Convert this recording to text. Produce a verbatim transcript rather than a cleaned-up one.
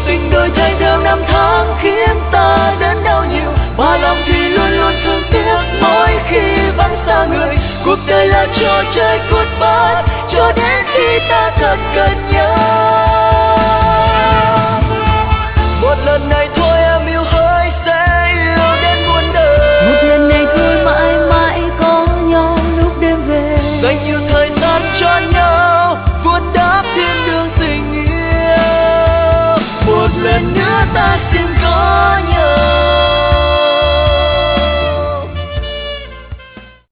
tình đổi thay theo năm tháng khiến ta đớn đau nhiều, mà lòng thì luôn luôn thương tiếc mỗi khi vắng xa người. Cuộc đời là trò chơi cuốn bắt cho đến khi ta thật cần nhau. Một lần này thôi